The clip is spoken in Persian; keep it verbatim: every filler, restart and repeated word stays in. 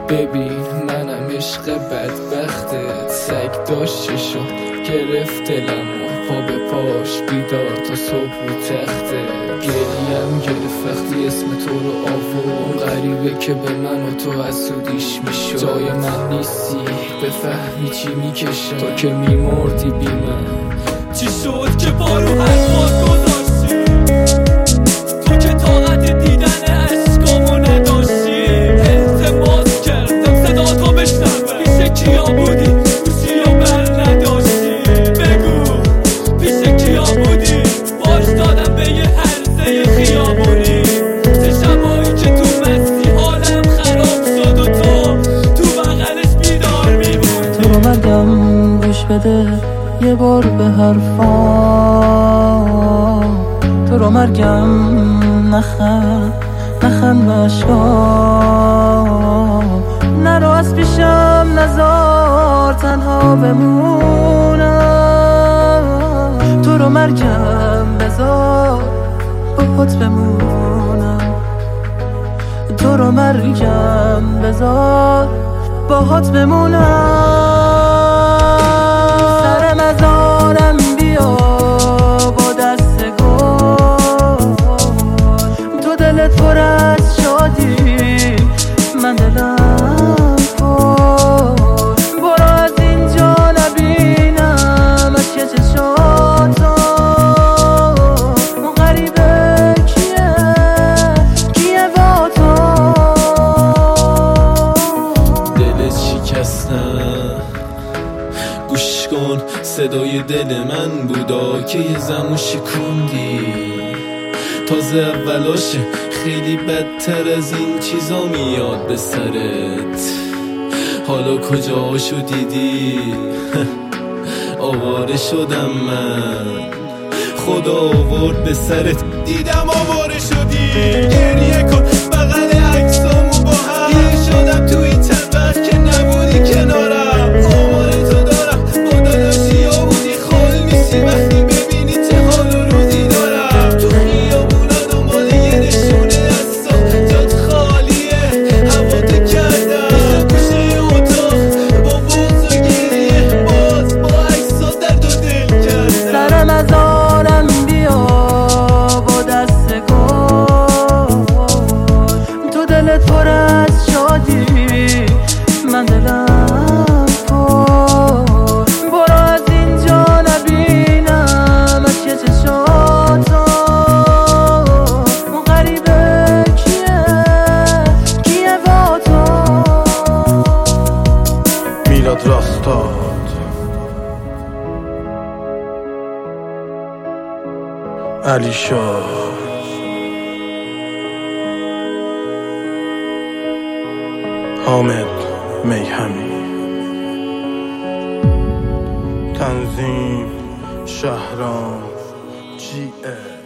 ببین منم عشق بدبختت، سگ داشت چشم گرفت دلمو، پا به پاش بیدار تا صبح رو تخته. گریم گرفت وقتی اسم تو رو آورد، غریبه که به من و تو حسودیش میشد. جای من نیستی بفهمی چی میکشم، تو که میمردی بی من. چی شد که بارو حرفات گذاشتی؟ تو که طاقت دیدن عشقامو نداشتی. التماس کردم صدا تو بشنوه، پیش کیا بودی؟ گوشی و بر نداشتی. بگو پیش کیا بودی؟ باش دادم به یه هرزه خیابونی. چه شبایی که تو مستی حالم خراب شد و تو تو بغلش بیدار میموندی. تو رو مرگم گوش بده یه بار به حرفام، تو رو مرگم نخند نخند به عشقام. نرو از پیشم نزار تنها بمونم، تو رو مرگم بذار باهات بمونم، تو رو مرگم بذار باهات بمونم. سر مزارم بیا با دست گل، تو دلت پر از شادی من دلم پر. برو از اینجا نبینم از که چشاتو، اون غریبه کیه کیه با تو. دلت شکستم گوش کن، صدای دل من بودا که یه زمان شکوندی. تازه اولاشه خیلی بدتر از این چیزا میاد به سرت. حالا کجاشو دیدی؟ آواره شدم من، خدا آورد به سرت. دیدم آواره شدی، گریه کن بغل عکسامو با هم. دیر شدم توی چند وقت که نبودی کنارم. آماره تو دارم با داداشی ها بودی، خال میشی وقتی ببینی چه حال و روزی دارم. تو خیابونا دنبال یه نشونه دستم، جات خالیه هوا تو کردم. گوشه اتاق با بغض و گریه، باز با عکسات درد و دل کردم. سر مزارم بیا با دست گل، تو دلت پر از شادی من دلم پر. برو از اینجا نبینم از که چشاتو، اون غریبه کیه کیه با تو. میلاد راستاد علی شاه حامد میهمی، تنظیم شهرام جی ای